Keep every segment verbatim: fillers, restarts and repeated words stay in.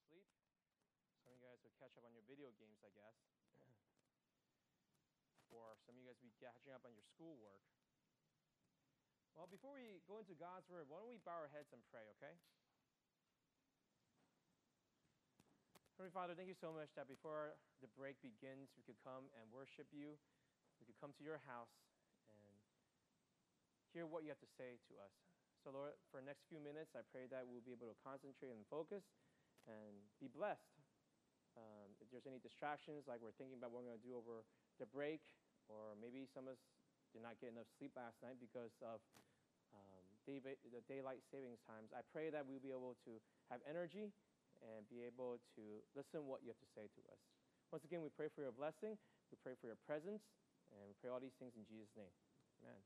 sleep. Some of you guys will catch up on your video games, I guess. Or some of you guys will be catching up on your schoolwork. Well, before we go into God's Word, why don't we bow our heads and pray, okay? Heavenly Father, thank you so much that before the break begins, we could come and worship you. We could come to your house and hear what you have to say to us. So, Lord, for the next few minutes, I pray that we'll be able to concentrate and focus and be blessed. Um, if there's any distractions, like we're thinking about what we're going to do over the break, or maybe some of us did not get enough sleep last night because of um, day, the daylight savings times, I pray that we'll be able to have energy and be able to listen what you have to say to us. Once again, we pray for your blessing, we pray for your presence, and we pray all these things in Jesus' name. Amen.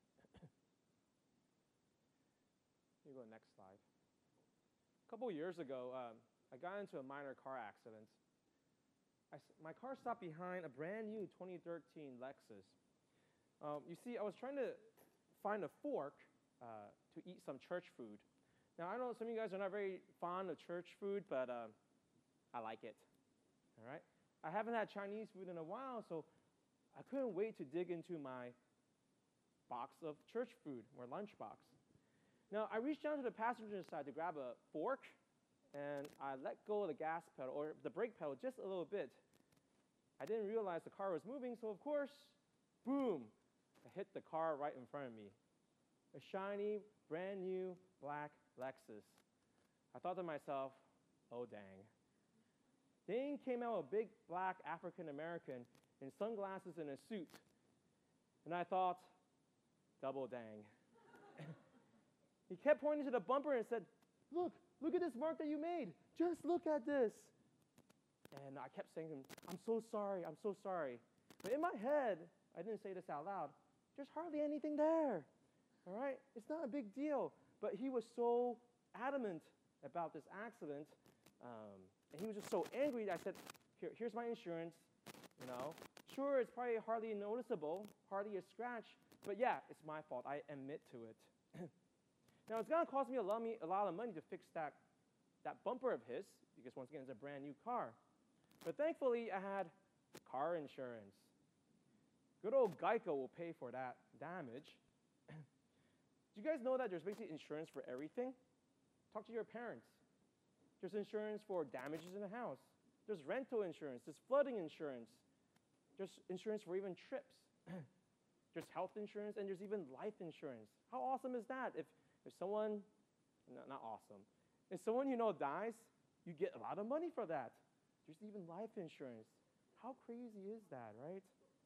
You go next slide. A couple of years ago, um, I got into a minor car accident. I, my car stopped behind a brand new twenty thirteen Lexus. Um, you see, I was trying to find a fork uh, to eat some church food. Now, I know some of you guys are not very fond of church food, but uh, I like it. All right? I haven't had Chinese food in a while, so I couldn't wait to dig into my box of church food, or lunch box. Now, I reached down to the passenger side to grab a fork, and I let go of the gas pedal, or the brake pedal, just a little bit. I didn't realize the car was moving, so of course, boom, I hit the car right in front of me. A shiny, brand new, black Lexus. I thought to myself, oh dang. Then came out a big black African American in sunglasses and a suit. And I thought, double dang. He kept pointing to the bumper and said, look, look at this mark that you made. Just look at this. And I kept saying to him, I'm so sorry, I'm so sorry. But in my head, I didn't say this out loud, there's hardly anything there. All right? It's not a big deal. But he was so adamant about this accident, um, and he was just so angry that I said, Here, here's my insurance, you know. Sure, it's probably hardly noticeable, hardly a scratch, but yeah, it's my fault. I admit to it. Now, it's going to cost me a lot, me a lot of money to fix that, that bumper of his, because once again, it's a brand new car. But thankfully, I had car insurance. Good old Geico will pay for that damage. Do you guys know that there's basically insurance for everything? Talk to your parents. There's insurance for damages in the house. There's rental insurance. There's flooding insurance. There's insurance for even trips. There's health insurance, and there's even life insurance. How awesome is that? If, if someone, no, not awesome, if someone you know dies, you get a lot of money for that. There's even life insurance. How crazy is that, right?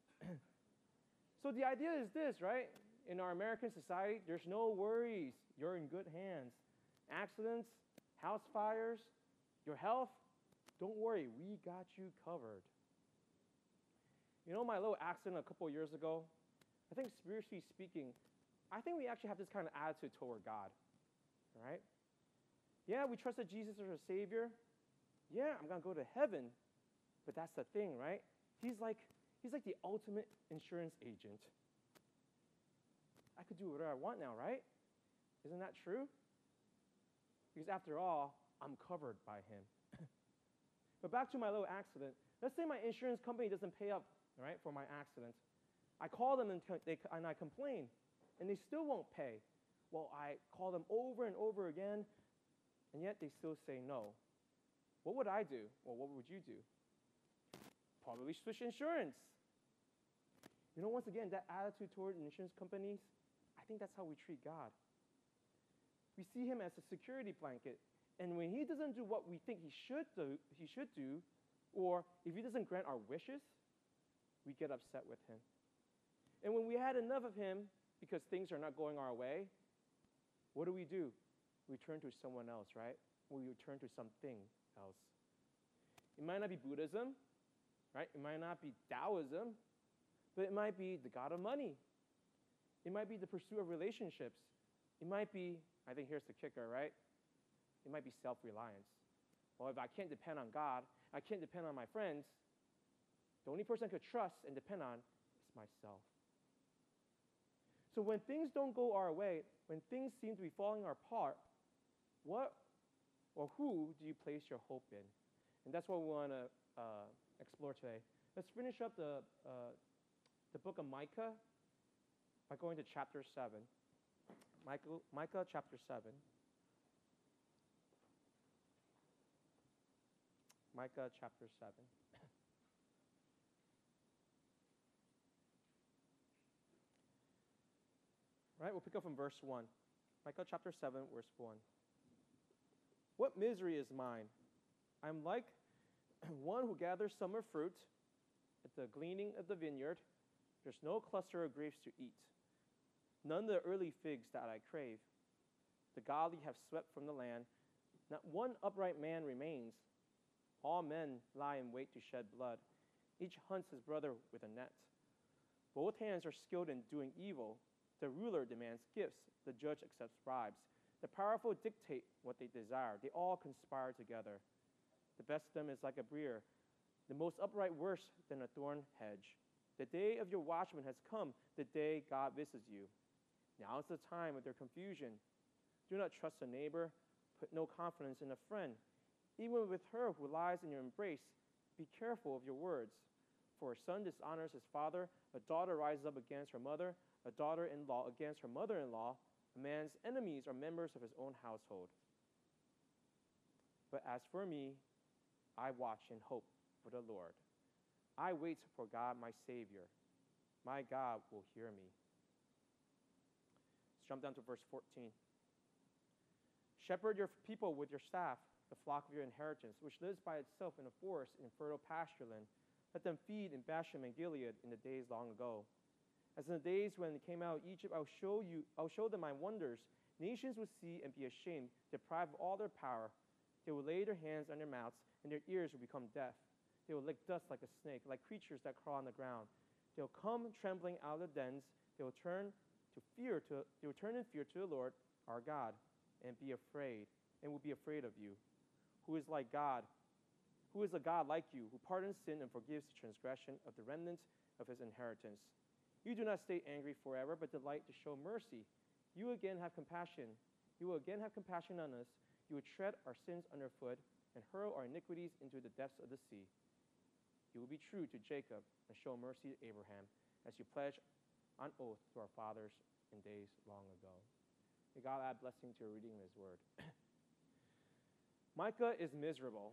So the idea is this, right? In our American society, there's no worries. You're in good hands. Accidents, house fires, your health, don't worry, we got you covered. You know my little accident a couple years ago? I think spiritually speaking, I think we actually have this kind of attitude toward God, all right? Yeah, we trusted Jesus as our Savior. Yeah, I'm going to go to heaven. But that's the thing, right? He's like, he's like the ultimate insurance agent. I could do whatever I want now, right? Isn't that true? Because after all, I'm covered by him. But back to my little accident. Let's say my insurance company doesn't pay up, right, for my accident. I call them and, they, and I complain, and they still won't pay. Well, I call them over and over again, and yet they still say no. What would I do? Well, what would you do? Probably switch insurance. You know, once again, that attitude toward insurance companies, I think that's how we treat God. We see him as a security blanket, and when he doesn't do what we think he should do, he should do, or if he doesn't grant our wishes, we get upset with him. And when we had enough of him because things are not going our way, what do we do? We turn to someone else, right? We turn to something else. It might not be Buddhism, right? It might not be Taoism, but it might be the god of money. It might be the pursuit of relationships. It might be, I think here's the kicker, right? It might be self-reliance. Well, if I can't depend on God, I can't depend on my friends, the only person I could trust and depend on is myself. So when things don't go our way, when things seem to be falling apart, what or who do you place your hope in? And that's what we want to uh, explore today. Let's finish up the, uh, the book of Micah by going to chapter seven. Micah, Micah chapter seven. Micah chapter seven. Right, we'll pick up from verse one. Micah chapter seven, verse one. What misery is mine? I'm like one who gathers summer fruit at the gleaning of the vineyard. There's no cluster of grapes to eat, none of the early figs that I crave. The godly have swept from the land. Not one upright man remains. All men lie in wait to shed blood. Each hunts his brother with a net. Both hands are skilled in doing evil. The ruler demands gifts. The judge accepts bribes. The powerful dictate what they desire. They all conspire together. The best of them is like a briar, the most upright worse than a thorn hedge. The day of your watchman has come, the day God visits you. Now is the time of their confusion. Do not trust a neighbor. Put no confidence in a friend. Even with her who lies in your embrace, be careful of your words. For a son dishonors his father, a daughter rises up against her mother, a daughter-in-law against her mother-in-law. A man's enemies are members of his own household. But as for me, I watch and hope for the Lord. I wait for God, my Savior. My God will hear me. Let's jump down to verse fourteen. Shepherd your people with your staff, the flock of your inheritance, which lives by itself in a forest in fertile pasture land. Let them feed in Bashan and Gilead in the days long ago. As in the days when they came out of Egypt, I'll show you, I'll show them my wonders. Nations will see and be ashamed, deprived of all their power. They will lay their hands on their mouths, and their ears will become deaf. They will lick dust like a snake, like creatures that crawl on the ground. They will come trembling out of the dens. They will turn to fear to they will turn in fear to the Lord our God, and be afraid, and will be afraid of you. Who is like God? Who is a God like you, who pardons sin and forgives the transgression of the remnant of his inheritance? You do not stay angry forever, but delight to show mercy. You again have compassion. You will again have compassion on us. You will tread our sins underfoot and hurl our iniquities into the depths of the sea. You will be true to Jacob and show mercy to Abraham, as you pledge on oath to our fathers in days long ago. May God add blessing to your reading of his word. Micah is miserable.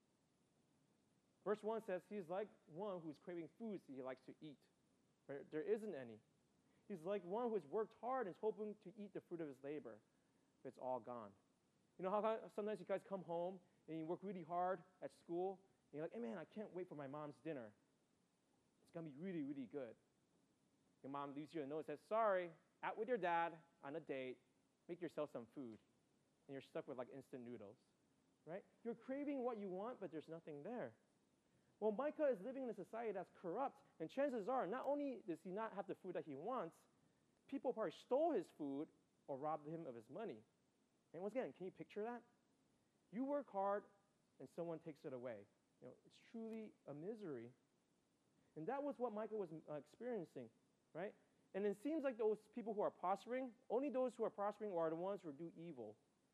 Verse one says he's like one who's craving foods that he likes to eat. But there isn't any. He's like one who has worked hard and is hoping to eat the fruit of his labor, but it's all gone. You know how sometimes you guys come home and you work really hard at school, and you're like, hey man, I can't wait for my mom's dinner. It's going to be really, really good. Your mom leaves you a note that says, sorry, out with your dad on a date, make yourself some food. And you're stuck with like instant noodles, right? You're craving what you want, but there's nothing there. Well, Micah is living in a society that's corrupt, and chances are, not only does he not have the food that he wants, people probably stole his food or robbed him of his money. And once again, can you picture that? You work hard, and someone takes it away. You know, it's truly a misery. And that was what Micah was uh, experiencing, right? And it seems like those people who are prospering, only those who are prospering are the ones who do evil.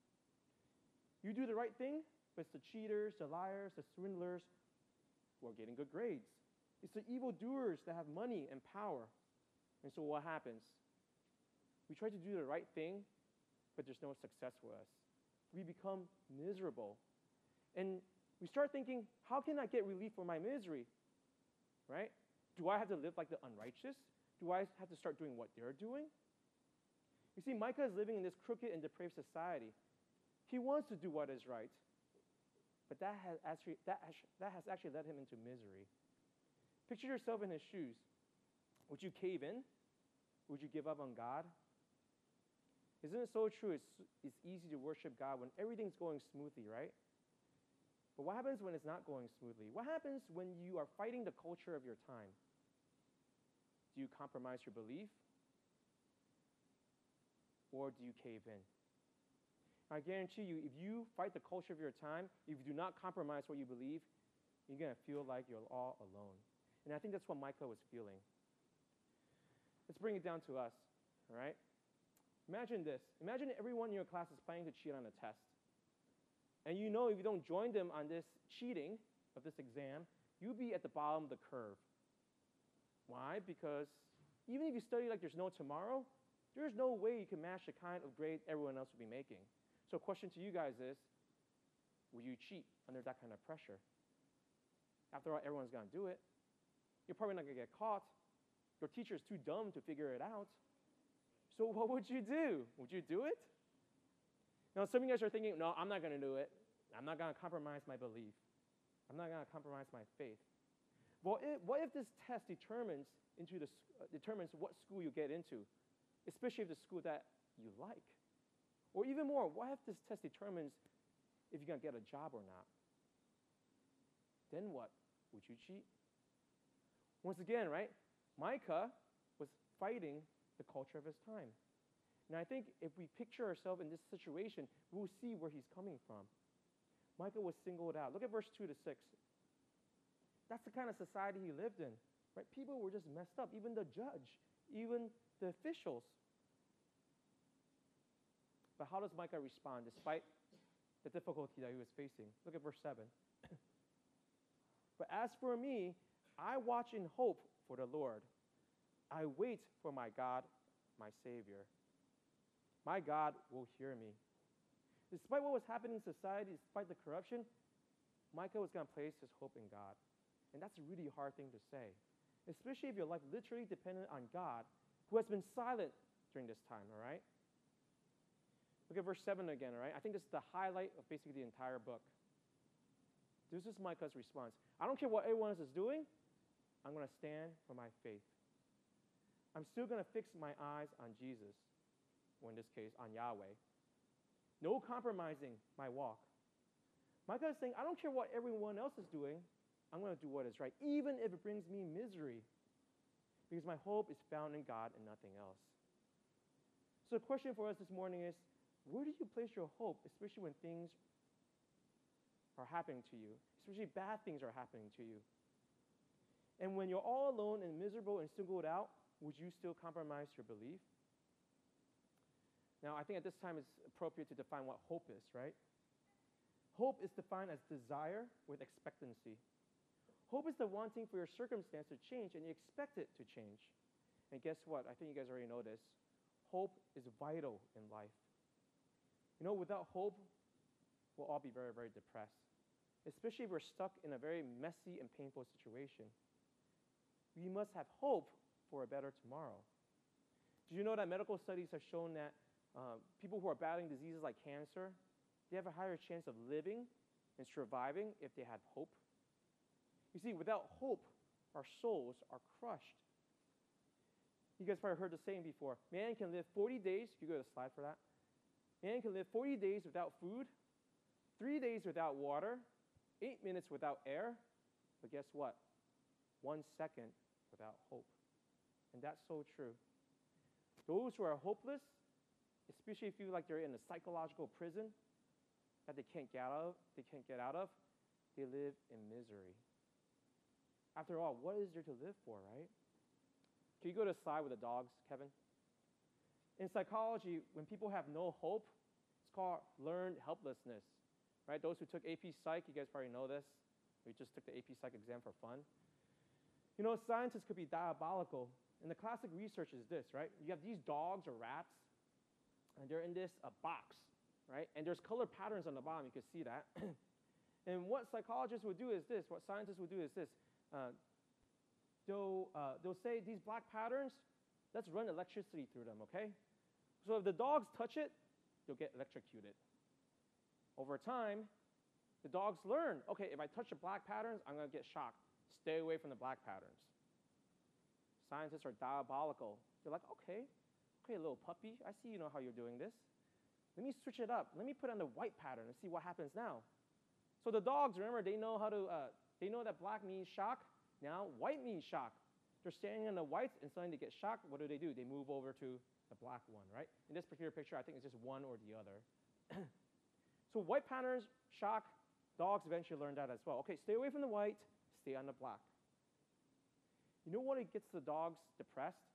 You do the right thing, but it's the cheaters, the liars, the swindlers, who are getting good grades. It's the evildoers that have money and power. And so what happens? We try to do the right thing, but there's no success for us. We become miserable. And we start thinking, how can I get relief for my misery? Right? Do I have to live like the unrighteous? Do I have to start doing what they're doing? You see, Micah is living in this crooked and depraved society. He wants to do what is right. But that has actually that has, that has actually led him into misery. Picture yourself in his shoes. Would you cave in? Would you give up on God? Isn't it so true? It's, it's easy to worship God when everything's going smoothly, right? But what happens when it's not going smoothly? What happens when you are fighting the culture of your time? Do you compromise your belief? Or do you cave in? I guarantee you, if you fight the culture of your time, if you do not compromise what you believe, you're going to feel like you're all alone. And I think that's what Micah was feeling. Let's bring it down to us, all right? Imagine this. Imagine everyone in your class is planning to cheat on a test. And you know if you don't join them on this cheating of this exam, you'll be at the bottom of the curve. Why? Because even if you study like there's no tomorrow, there's no way you can match the kind of grade everyone else will be making. So question to you guys is, will you cheat under that kind of pressure? After all, everyone's going to do it. You're probably not going to get caught. Your teacher's too dumb to figure it out. So what would you do? Would you do it? Now, some of you guys are thinking, no, I'm not going to do it. I'm not going to compromise my belief. I'm not going to compromise my faith. Well, it, what if this test determines, into the, uh, determines what school you get into, especially if the school that you like? Or even more, what if this test determines if you're going to get a job or not? Then what? Would you cheat? Once again, right? Micah was fighting the culture of his time. And I think if we picture ourselves in this situation, we'll see where he's coming from. Micah was singled out. Look at verse two to six. That's the kind of society he lived in, right? People were just messed up, even the judge, even the officials. But how does Micah respond despite the difficulty that he was facing? Look at verse seven. But as for me, I watch in hope for the Lord. I wait for my God, my Savior. My God will hear me. Despite what was happening in society, despite the corruption, Micah was going to place his hope in God. And that's a really hard thing to say, especially if your life literally depended on God, who has been silent during this time, all right? Look at verse seven again, all right? I think this is the highlight of basically the entire book. This is Micah's response. I don't care what everyone else is doing. I'm going to stand for my faith. I'm still going to fix my eyes on Jesus, or in this case, on Yahweh. No compromising my walk. Micah is saying, I don't care what everyone else is doing. I'm going to do what is right, even if it brings me misery, because my hope is found in God and nothing else. So the question for us this morning is, where do you place your hope, especially when things are happening to you, especially bad things are happening to you? And when you're all alone and miserable and singled out, would you still compromise your belief? Now, I think at this time it's appropriate to define what hope is, right? Hope is defined as desire with expectancy. Hope is the wanting for your circumstance to change, and you expect it to change. And guess what? I think you guys already know this. Hope is vital in life. You know, without hope, we'll all be very, very depressed, especially if we're stuck in a very messy and painful situation. We must have hope for a better tomorrow. Did you know that medical studies have shown that uh, people who are battling diseases like cancer, they have a higher chance of living and surviving if they have hope? You see, without hope, our souls are crushed. You guys probably heard the saying before. Man can live forty days. Can you go to the slide for that? Man can live forty days without food, three days without water, eight minutes without air. But guess what? One second without hope. And that's so true. Those who are hopeless, especially if you feel like they're in a psychological prison that they can't get out of, they can't get out of, they live in misery. After all, what is there to live for, right? Can you go to the slide with the dogs, Kevin? In psychology, when people have no hope, it's called learned helplessness, right? Those who took A P Psych, you guys probably know this. We just took the A P Psych exam for fun. You know, scientists could be diabolical. And the classic research is this, right? You have these dogs or rats, and they're in this uh, box, right? And there's color patterns on the bottom. You can see that. And what psychologists would do is this. What scientists would do is this. Uh, they'll, uh, they'll say these black patterns, let's run electricity through them, okay? So if the dogs touch it, you'll get electrocuted. Over time, the dogs learn, okay, if I touch the black patterns, I'm going to get shocked. Stay away from the black patterns. Scientists are diabolical. They're like, okay, okay, little puppy, I see you know how you're doing this. Let me switch it up. Let me put on the white pattern and see what happens now. So the dogs, remember, they know how to, uh, they know that black means shock. Now white means shock. They're standing on the whites, and suddenly they get shocked. What do they do? They move over to the black one, right? In this particular picture, I think it's just one or the other. So white patterns, shock, dogs eventually learn that as well. Okay, stay away from the white, stay on the black. You know what it gets the dogs depressed?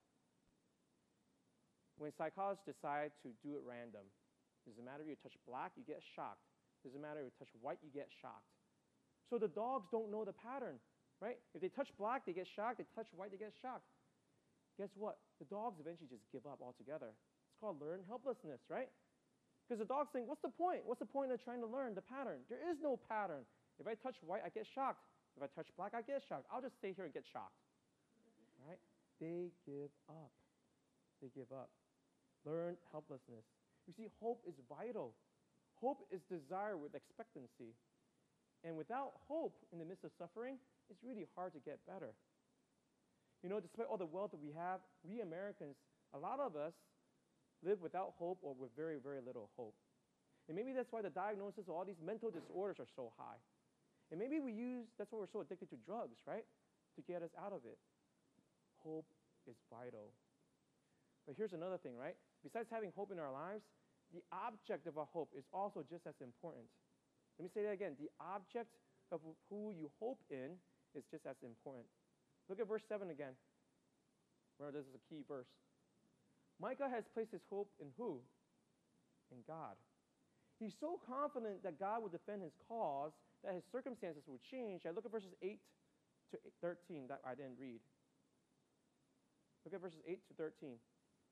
When psychologists decide to do it random. Doesn't matter if you touch black, you get shocked. Doesn't matter if you touch white, you get shocked. So the dogs don't know the pattern, right? If they touch black, they get shocked. They touch white, they get shocked. Guess what? The dogs eventually just give up altogether. It's called learned helplessness, right? Because the dogs think, what's the point? What's the point of trying to learn the pattern? There is no pattern. If I touch white, I get shocked. If I touch black, I get shocked. I'll just stay here and get shocked, right? They give up. They give up. Learned helplessness. You see, hope is vital. Hope is desire with expectancy. And without hope in the midst of suffering, it's really hard to get better. You know, despite all the wealth that we have, we Americans, a lot of us live without hope or with very, very little hope. And maybe that's why the diagnosis of all these mental disorders are so high. And maybe we use, that's why we're so addicted to drugs, right? To get us out of it. Hope is vital. But here's another thing, right? Besides having hope in our lives, the object of our hope is also just as important. Let me say that again. The object of who you hope in is just as important. Look at verse seven again. Remember, this is a key verse. Micah has placed his hope in who? In God. He's so confident that God will defend his cause, that his circumstances will change. I look at verses eight to thirteen that I didn't read. Look at verses eight to thirteen.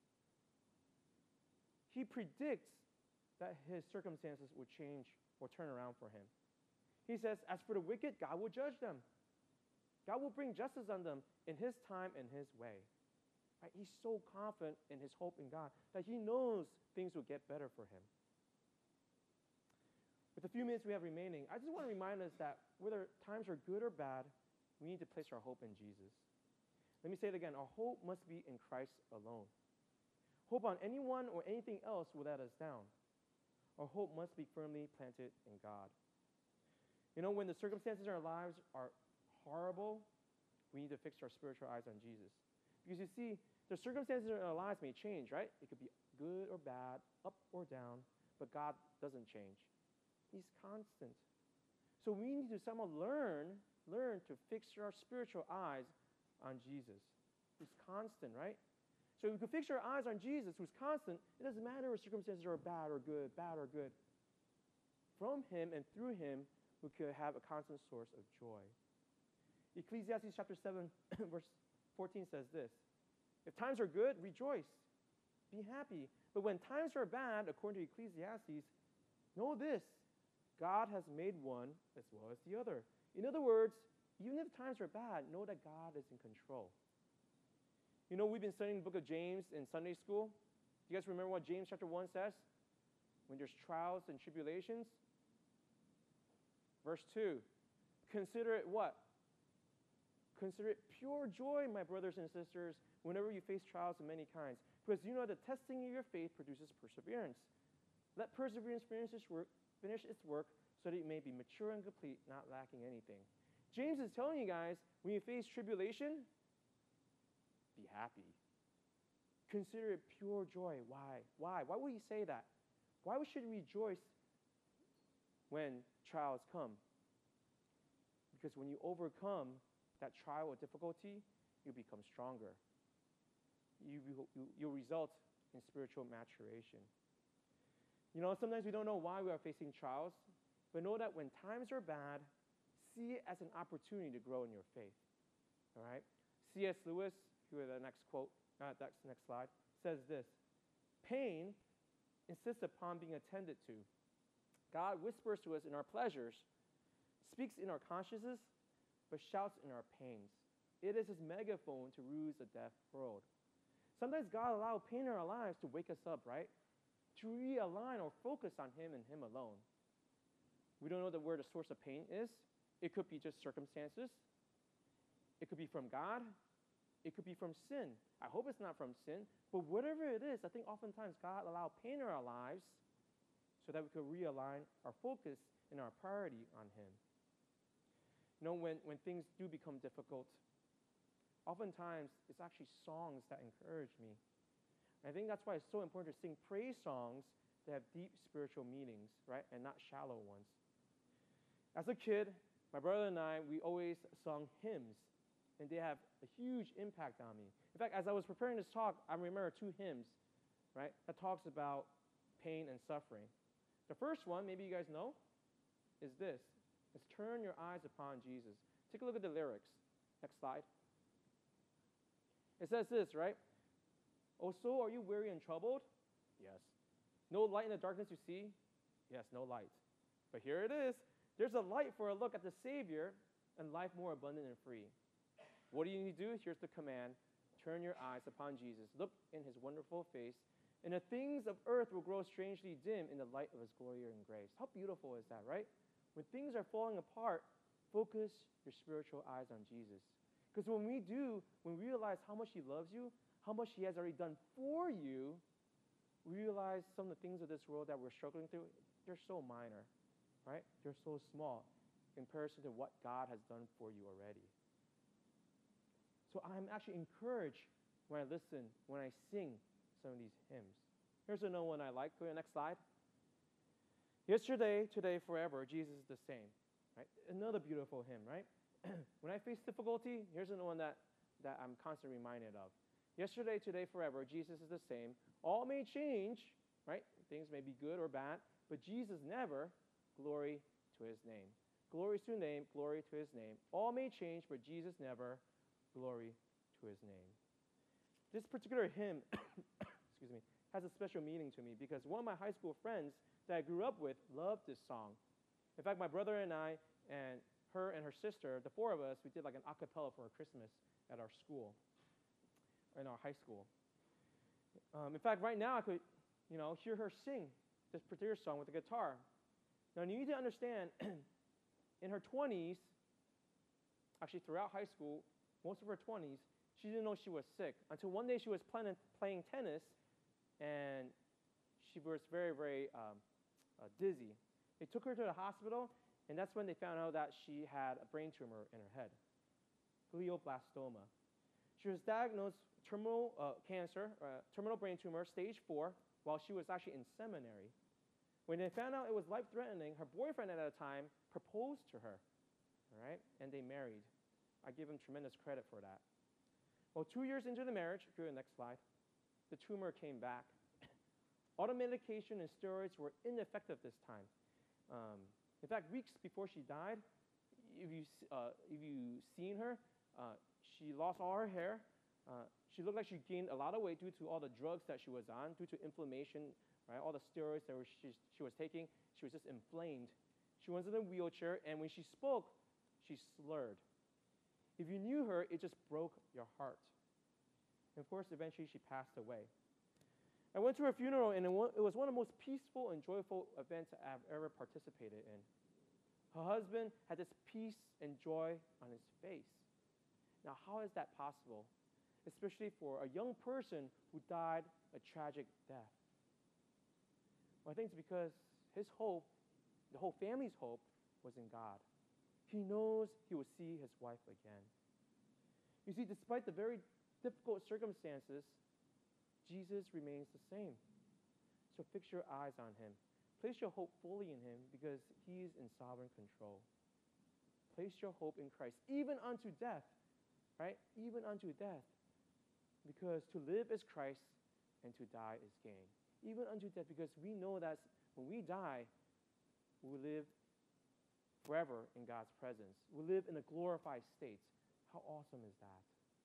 He predicts that his circumstances will change or turn around for him. He says, as for the wicked, God will judge them. God will bring justice on them in his time and his way. Right? He's so confident in his hope in God that he knows things will get better for him. With the few minutes we have remaining, I just want to remind us that whether times are good or bad, we need to place our hope in Jesus. Let me say it again. Our hope must be in Christ alone. Hope on anyone or anything else will let us down. Our hope must be firmly planted in God. You know, when the circumstances in our lives are horrible, we need to fix our spiritual eyes on Jesus. Because you see, the circumstances in our lives may change, right? It could be good or bad, up or down, but God doesn't change. He's constant. So we need to somehow learn, learn to fix our spiritual eyes on Jesus, who's constant, right? So if we can fix our eyes on Jesus, who's constant, it doesn't matter if circumstances are bad or good, bad or good. From him and through him, we could have a constant source of joy. Ecclesiastes chapter seven, verse fourteen says this, if times are good, rejoice, be happy. But when times are bad, according to Ecclesiastes, know this, God has made one as well as the other. In other words, even if times are bad, know that God is in control. You know, we've been studying the book of James in Sunday school. Do you guys remember what James chapter one says? When there's trials and tribulations. Verse two, consider it what? Consider it pure joy, my brothers and sisters, whenever you face trials of many kinds. Because you know the testing of your faith produces perseverance. Let perseverance finish its work, finish its work so that it may be mature and complete, not lacking anything. James is telling you guys, when you face tribulation, be happy. Consider it pure joy. Why? Why? Why would he say that? Why should we rejoice when trials come? Because when you overcome that trial or difficulty, you become stronger. You, you, you'll result in spiritual maturation. You know, sometimes we don't know why we are facing trials, but know that when times are bad, see it as an opportunity to grow in your faith. All right? C S Lewis, here the next quote, uh, that's next slide, says this, pain insists upon being attended to. God whispers to us in our pleasures, speaks in our consciences, but shouts in our pains. It is his megaphone to ruse a deaf world. Sometimes God allows pain in our lives to wake us up, right? To realign or focus on him and him alone. We don't know the where the source of pain is. It could be just circumstances. It could be from God. It could be from sin. I hope it's not from sin, but whatever it is, I think oftentimes God allows pain in our lives so that we could realign our focus and our priority on him. You know, when, when things do become difficult, oftentimes it's actually songs that encourage me. I think that's why it's so important to sing praise songs that have deep spiritual meanings, right, and not shallow ones. As a kid, my brother and I, we always sung hymns, and they have a huge impact on me. In fact, as I was preparing this talk, I remember two hymns, right, that talks about pain and suffering. The first one, maybe you guys know, is this. Is turn your eyes upon Jesus. Take a look at the lyrics. Next slide. It says this, right? Oh, so are you weary and troubled? Yes. No light in the darkness you see? Yes, no light. But here it is. There's a light for a look at the Savior and life more abundant and free. What do you need to do? Here's the command. Turn your eyes upon Jesus. Look in his wonderful face, and the things of earth will grow strangely dim in the light of his glory and grace. How beautiful is that, right? When things are falling apart, focus your spiritual eyes on Jesus. Because when we do, when we realize how much he loves you, how much he has already done for you, we realize some of the things of this world that we're struggling through, they're so minor, right? They're so small in comparison to what God has done for you already. So I'm actually encouraged when I listen, when I sing some of these hymns. Here's another one I like. Go to the next slide. Yesterday, today, forever, Jesus is the same. Right? Another beautiful hymn, right? When I face difficulty, here's another one that, that I'm constantly reminded of. Yesterday, today, forever, Jesus is the same. All may change, right? Things may be good or bad, but Jesus never. Glory to his name. Glory to his name, glory to his name. All may change, but Jesus never. Glory to his name. This particular hymn, excuse me, has a special meaning to me because one of my high school friends that I grew up with loved this song. In fact, my brother and I and her and her sister, the four of us, we did like an a cappella for Christmas at our school, in our high school. Um, in fact, right now I could, you know, hear her sing this particular song with the guitar. Now, you need to understand, in her twenties, actually throughout high school, most of her twenties, she didn't know she was sick until one day she was playing, playing tennis, and she was very, very um, uh, dizzy. They took her to the hospital, and that's when they found out that she had a brain tumor in her head, glioblastoma. She was diagnosed terminal uh, cancer, uh, terminal brain tumor, stage four, while she was actually in seminary. When they found out it was life-threatening, her boyfriend at that time proposed to her, all right, and they married. I give him tremendous credit for that. Well, two years into the marriage, go to the next slide, the tumor came back. All the medication and steroids were ineffective this time. Um, in fact, weeks before she died, if you uh, if you seen her, uh, she lost all her hair. Uh, she looked like she gained a lot of weight due to all the drugs that she was on, due to inflammation, right? All the steroids that were, she, she was taking, she was just inflamed. She was in a wheelchair, and when she spoke, she slurred. If you knew her, it just broke your heart. And of course, eventually she passed away. I went to her funeral, and it was one of the most peaceful and joyful events I've ever participated in. Her husband had this peace and joy on his face. Now, how is that possible? Especially for a young person who died a tragic death. Well, I think it's because his hope, the whole family's hope, was in God. He knows he will see his wife again. You see, despite the very difficult circumstances, Jesus remains the same. So fix your eyes on him. Place your hope fully in him because he's in sovereign control. Place your hope in Christ, even unto death, right? Even unto death. Because to live is Christ and to die is gain. Even unto death, because we know that when we die, we will live forever in God's presence. We live in a glorified state. How awesome is that?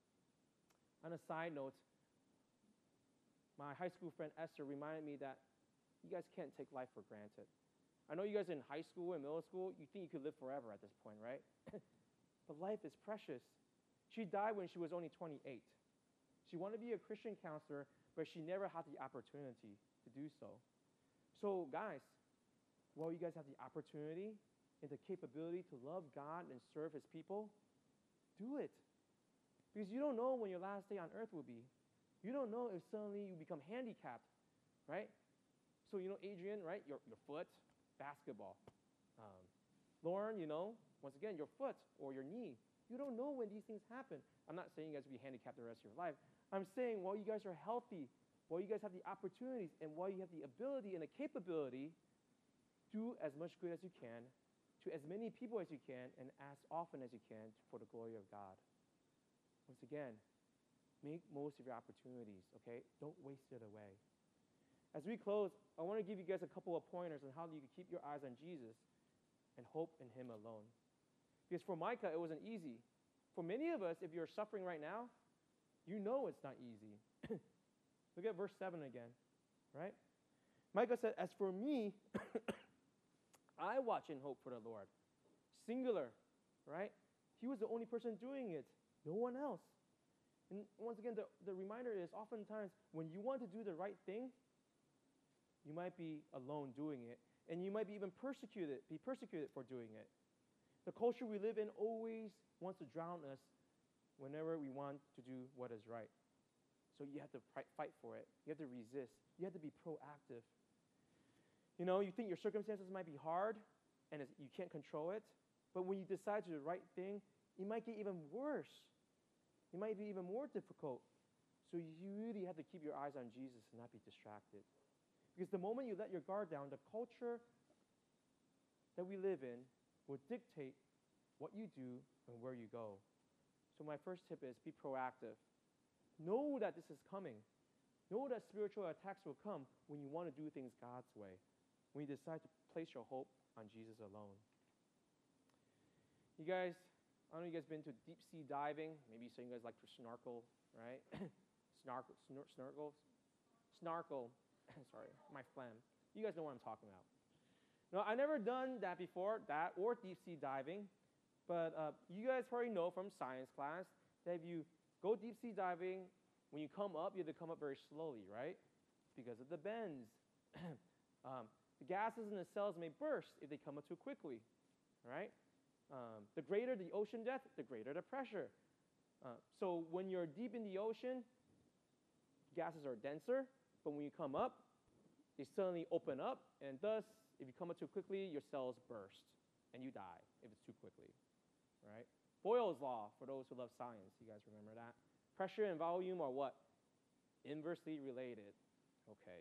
On a side note, my high school friend Esther reminded me that you guys can't take life for granted. I know you guys are in high school and middle school, you think you could live forever at this point, right? But life is precious. She died when she was only twenty-eight. She wanted to be a Christian counselor, but she never had the opportunity to do so. So guys, while you guys have the opportunity and the capability to love God and serve his people, do it. Because you don't know when your last day on earth will be. You don't know if suddenly you become handicapped, right? So, you know, Adrian, right, your, your foot, basketball. Um, Lauren, you know, once again, your foot or your knee. You don't know when these things happen. I'm not saying you guys will be handicapped the rest of your life. I'm saying while you guys are healthy, while you guys have the opportunities, and while you have the ability and the capability, do as much good as you can to as many people as you can and as often as you can for the glory of God. Once again, make most of your opportunities, okay? Don't waste it away. As we close, I want to give you guys a couple of pointers on how you can keep your eyes on Jesus and hope in him alone. Because for Micah, it wasn't easy. For many of us, if you're suffering right now, you know it's not easy. Look at verse seven again, right? Micah said, as for me, I watch and hope for the Lord. Singular, right? He was the only person doing it, no one else. And once again, the, the reminder is oftentimes when you want to do the right thing, you might be alone doing it. And you might be even persecuted, be persecuted for doing it. The culture we live in always wants to drown us whenever we want to do what is right. So you have to fight for it. You have to resist. You have to be proactive. You know, you think your circumstances might be hard and it's, you can't control it, but when you decide to do the right thing, it might get even worse. It might be even more difficult. So you really have to keep your eyes on Jesus and not be distracted. Because the moment you let your guard down, the culture that we live in will dictate what you do and where you go. So my first tip is be proactive. Know that this is coming. Know that spiritual attacks will come when you want to do things God's way, when you decide to place your hope on Jesus alone. You guys, I don't know if you guys been to deep sea diving. Maybe some of you guys like to snorkel, right? Snorkel, snor- snorkels? Snorkel. Sorry, my phlegm. You guys know what I'm talking about. No, I never done that before, that or deep sea diving. But uh, you guys probably know from science class that if you go deep sea diving, when you come up, you have to come up very slowly, right? Because of the bends. um, the gases in the cells may burst if they come up too quickly, right? Um, the greater the ocean depth, the greater the pressure. Uh, so when you're deep in the ocean, gases are denser, but when you come up, they suddenly open up, and thus, if you come up too quickly, your cells burst, and you die if it's too quickly, right? Boyle's law, for those who love science, you guys remember that? Pressure and volume are what? Inversely related. Okay.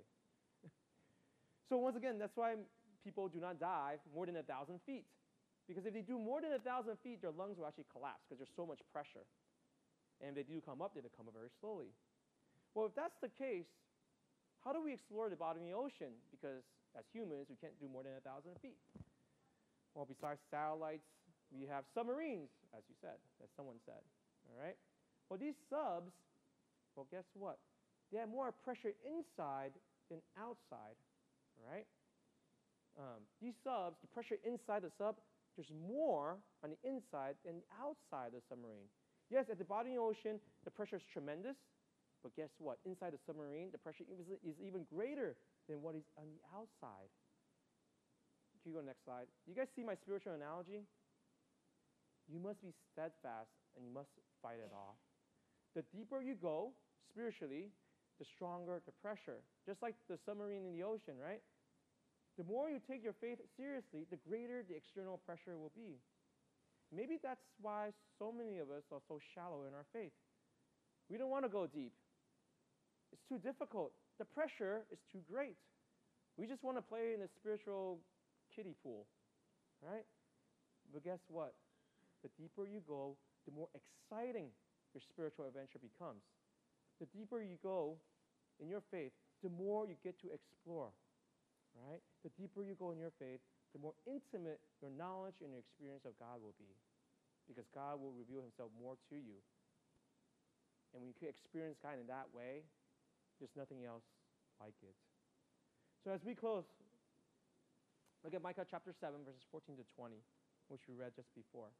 So once again, that's why people do not dive more than a thousand feet. Because if they do more than a thousand feet, their lungs will actually collapse because there's so much pressure. And if they do come up, they come up very slowly. Well, if that's the case, how do we explore the bottom of the ocean? Because as humans, we can't do more than a thousand feet. Well, besides satellites, we have submarines, as you said, as someone said, all right? Well, these subs, well, guess what? They have more pressure inside than outside, all right? Um, these subs, the pressure inside the sub, there's more on the inside than outside the submarine. Yes, at the bottom of the ocean, the pressure is tremendous, but guess what? Inside the submarine, the pressure is, is even greater than what is on the outside. Can you go next slide? You guys see my spiritual analogy? You must be steadfast and you must fight it off. The deeper you go spiritually, the stronger the pressure. Just like the submarine in the ocean, right? The more you take your faith seriously, the greater the external pressure will be. Maybe that's why so many of us are so shallow in our faith. We don't want to go deep. It's too difficult. The pressure is too great. We just want to play in a spiritual kiddie pool, right? But guess what? The deeper you go, the more exciting your spiritual adventure becomes. The deeper you go in your faith, the more you get to explore, right? The deeper you go in your faith, the more intimate your knowledge and your experience of God will be, because God will reveal himself more to you. And when you can experience God in that way, there's nothing else like it. So as we close, look at Micah chapter seven, verses fourteen to twenty, which we read just before.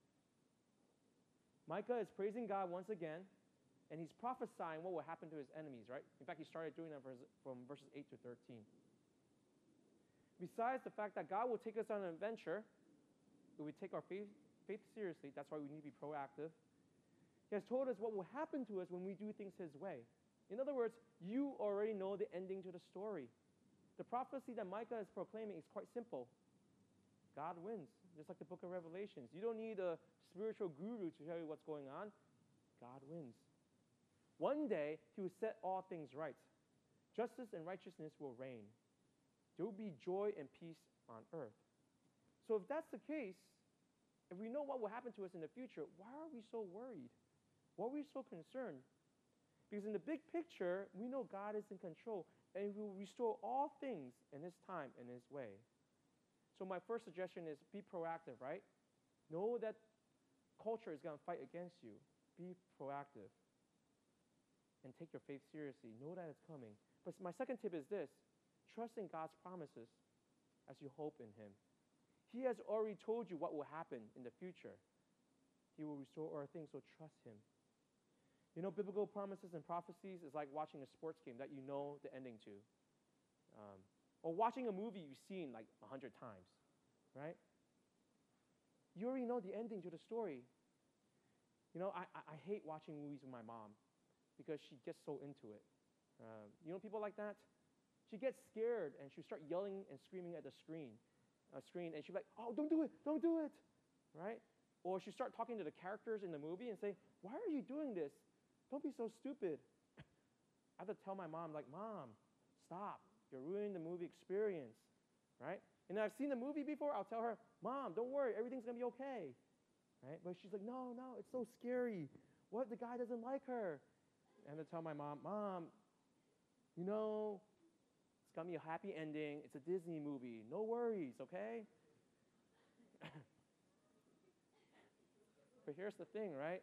Micah is praising God once again, and he's prophesying what will happen to his enemies, right? In fact, he started doing that from verses eight to thirteen. Besides the fact that God will take us on an adventure, if we take our faith, faith seriously, that's why we need to be proactive. He has told us what will happen to us when we do things his way. In other words, you already know the ending to the story. The prophecy that Micah is proclaiming is quite simple. God wins, just like the book of Revelations. You don't need a spiritual guru to tell you what's going on. God wins. One day, he will set all things right. Justice and righteousness will reign. There will be joy and peace on earth. So if that's the case, if we know what will happen to us in the future, why are we so worried? Why are we so concerned? Because in the big picture, we know God is in control, and he will restore all things in his time and his way. So my first suggestion is be proactive, right? Know that culture is going to fight against you. Be proactive and take your faith seriously. Know that it's coming. But my second tip is this: trust in God's promises as you hope in Him. He has already told you what will happen in the future. He will restore all things, so trust Him. You know, biblical promises and prophecies is like watching a sports game that you know the ending to. Um, or watching a movie you've seen like a hundred times, right? You already know the ending to the story. You know, I, I, I hate watching movies with my mom because she gets so into it. Um, you know people like that? She gets scared and she'll start yelling and screaming at the screen, uh, screen, and she'll be like, "Oh, don't do it, don't do it," right? Or she'll start talking to the characters in the movie and say, "Why are you doing this? Don't be so stupid." I have to tell my mom, like, "Mom, stop. You're ruining the movie experience," right? And I've seen the movie before. I'll tell her, "Mom, don't worry. Everything's going to be okay," right? But she's like, "No, no, it's so scary. What if the guy doesn't like her?" And I have to tell my mom, "Mom, you know, it's going to be a happy ending. It's a Disney movie. No worries, okay?" But here's the thing, right?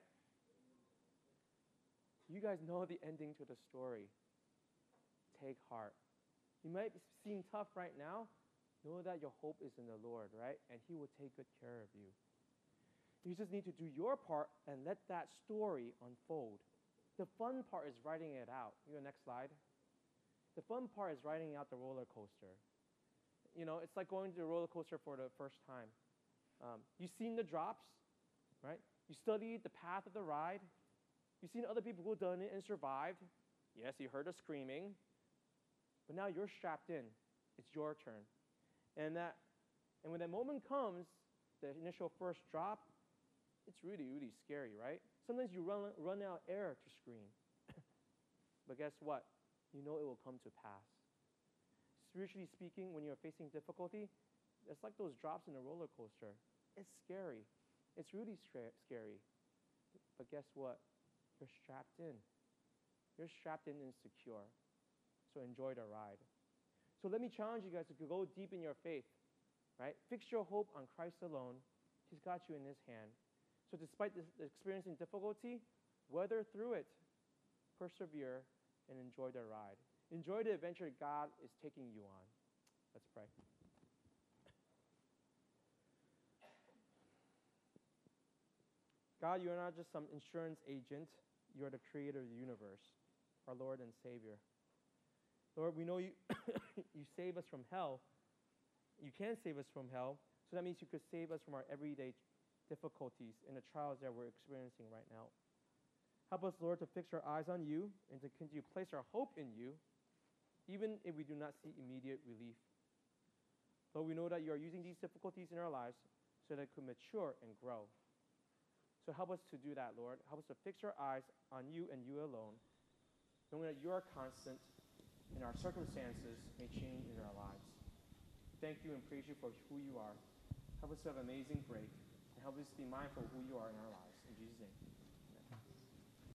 You guys know the ending to the story. Take heart. You might seem tough right now. Know that your hope is in the Lord, right? And He will take good care of you. You just need to do your part and let that story unfold. The fun part is writing it out. You go next slide. The fun part is writing out the roller coaster. You know, it's like going to the roller coaster for the first time. Um, you've seen the drops, right? You studied the path of the ride. You've seen other people who've done it and survived. Yes, you heard the screaming. But now you're strapped in. It's your turn. And that, and when that moment comes, the initial first drop, it's really, really scary, right? Sometimes you run, run out of air to scream. But guess what? You know it will come to pass. Spiritually speaking, when you're facing difficulty, it's like those drops in a roller coaster. It's scary. It's really scary. But guess what? You're strapped in. You're strapped in and secure. So enjoy the ride. So let me challenge you guys to go deep in your faith, right? Fix your hope on Christ alone. He's got you in His hand. So despite this, experiencing difficulty, weather through it, persevere, and enjoy the ride. Enjoy the adventure God is taking you on. Let's pray. God, you are not just some insurance agent. You are the creator of the universe, our Lord and Savior. Lord, we know you, you save us from hell. You can save us from hell. So that means you could save us from our everyday difficulties and the trials that we're experiencing right now. Help us, Lord, to fix our eyes on you and to continue to place our hope in you, even if we do not see immediate relief. Lord, we know that you are using these difficulties in our lives so that it could mature and grow. So help us to do that, Lord. Help us to fix our eyes on you and you alone, knowing that you are constant and our circumstances may change in our lives. Thank you and praise you for who you are. Help us to have an amazing break, and help us to be mindful of who you are in our lives. In Jesus' name.